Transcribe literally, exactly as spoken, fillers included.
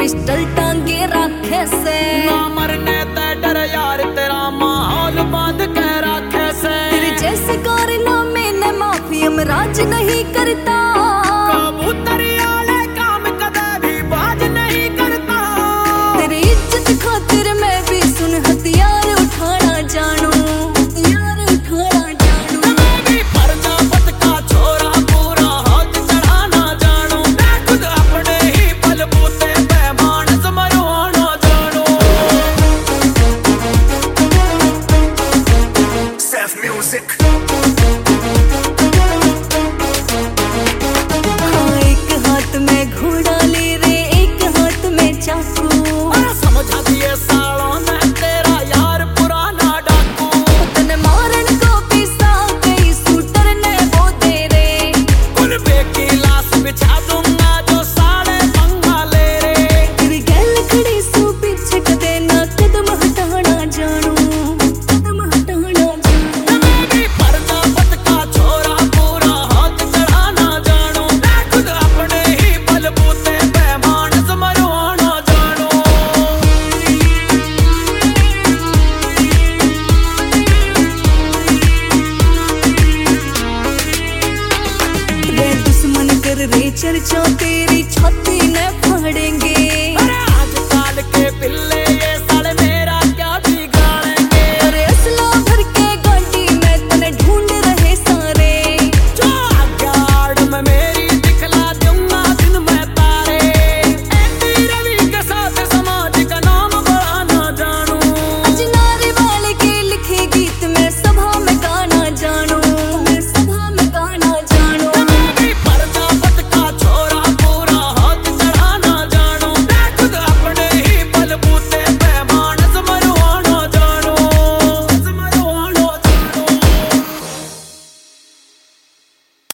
Pistol टांगे रखे से ना मरने ते डर यार तेरा माहौल बांध के रखे से। तेरे जैसे कारनामे ने माफी हम राज नहीं करता, कबूतरी वाले काम कदे भी बाज नहीं करता। तेरी इज्जत खातिर मैं भी सुन हथियार उठाना जानू, हथियार उठाना जानू। मैं भी प्रजापत का छोरा पूरा हाथ चढ़ाना जानू। मैं खुद अपने ही बलबूते पे मानस मरवाना जानू। Self music। हाँ, एक हाथ में घोड़ा ले रे, एक हाथ में चाकू। अरे समझा दिए सालों ने तेरा यार पुराना डाकू। तने मारन को पिसा गई शूटर ने वो दे रे। कुलबे की लाश बिछा दूंगा जो साले पंगा ले रे। तेरी गैल खड़ी सू पीछे कदे ना कदम हटाना जानू, कदम हटाना जानू। मैं भी प्रजापत का छोरा पूरा हाथ चढ़ाना जानू। मैं खुद अपने ही बलबूते पे मानस मरवाना जानू। रे दुश्मन कर रे चर्चा तेरी